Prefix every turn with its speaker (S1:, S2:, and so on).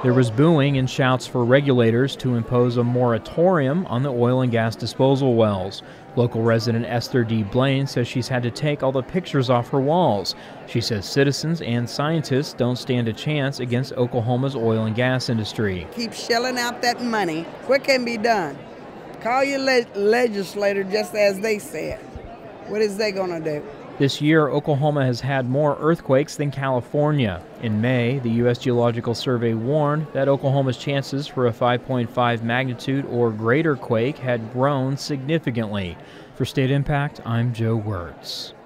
S1: There was booing and shouts for regulators to impose a moratorium on the oil and gas disposal wells. Local resident Esther D. Blaine says she's had to take all the pictures off her walls. She says citizens and scientists don't stand a chance against Oklahoma's oil and gas industry.
S2: Keep shelling out that money. What can be done? Call your legislator just as they said. What is they going to do?
S1: This year, Oklahoma has had more earthquakes than California. In May, the U.S. Geological Survey warned that Oklahoma's chances for a 5.5 magnitude or greater quake had grown significantly. For State Impact, I'm Joe Wertz.